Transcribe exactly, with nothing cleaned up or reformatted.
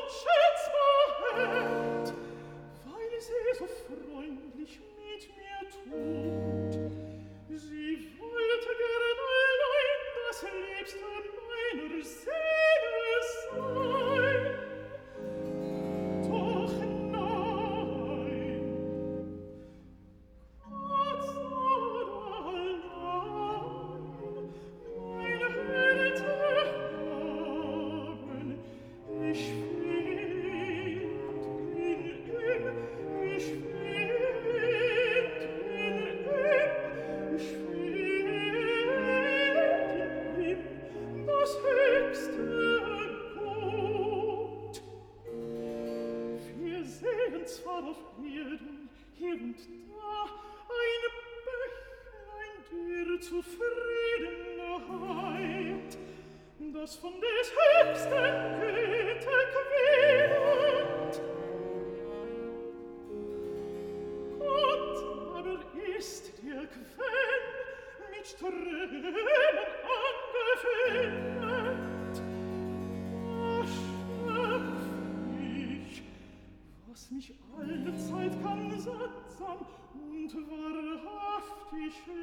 unschätzbar hält, weil sie so freundlich mit mir tut. Sie wollte gern allein das Liebste meiner Seele sein. Doch nein, Gott sah allein mein Held erhaben. Ich find in ihm, ich find in ihm, ich find in ihm das höchste Gut. Wir sehen zwar auf Erden hier und da ein Bächlein der Zufriedenheit, das von des höchsten Güte quillt. Gott aber ist der Quell mit Tränen angefüllt. Da schöpf ich, was mich allezeit kann sattsam und wahrhaftig